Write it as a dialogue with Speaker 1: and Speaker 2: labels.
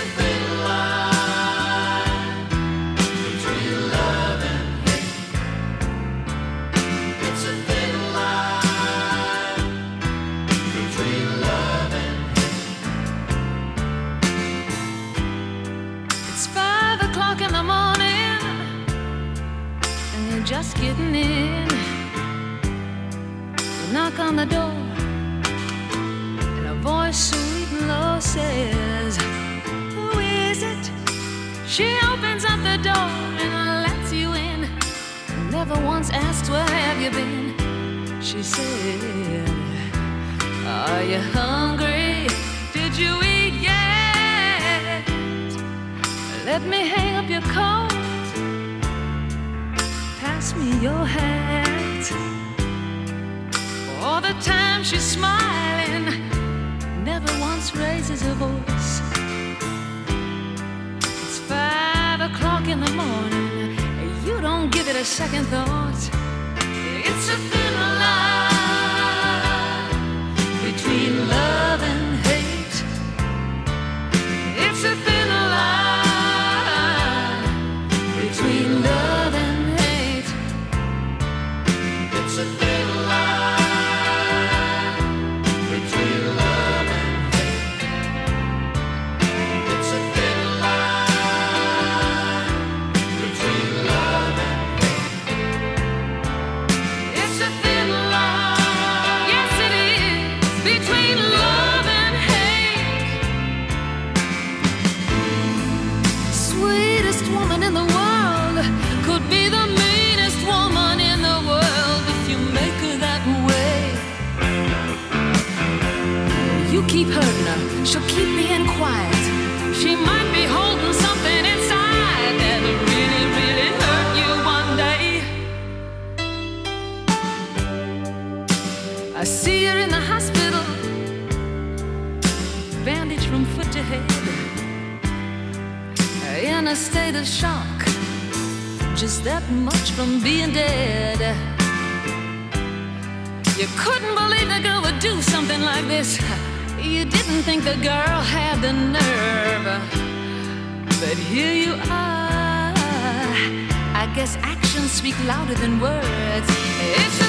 Speaker 1: thin line between love and hate. It's a thin line between love and hate.
Speaker 2: It's 5 o'clock in the morning, and you're just getting in. You knock on the door, and a voice sweet and low says, "Who is it?" She opens up the door and lets you in. Never once asked, "Where have you been?" She said, "Are you hungry? Did you eat yet? Let me hang up your coat. Pass me your hat." All the time she's smiling, never once raises her voice. It's 5 o'clock in the morning, you don't give it a second thought. It's a thin line between love and hate. It's a thin line between love and hate.
Speaker 1: It's a thin line between love and hate. It's a thin line between love and hate.
Speaker 2: It's a thin line, yes it is, between love and hate. Sweetest woman in the world could be the meanest woman in the world if you make her that way. You keep hurting her, she'll keep being quiet. She might be holding something inside that'll really, really hurt you one day. I see her in the hospital, bandaged from foot to head, in a state of shock, just that much from being dead. You couldn't believe the girl would do something like this. You didn't think the girl had the nerve, but here you are. I guess actions speak louder than words. It's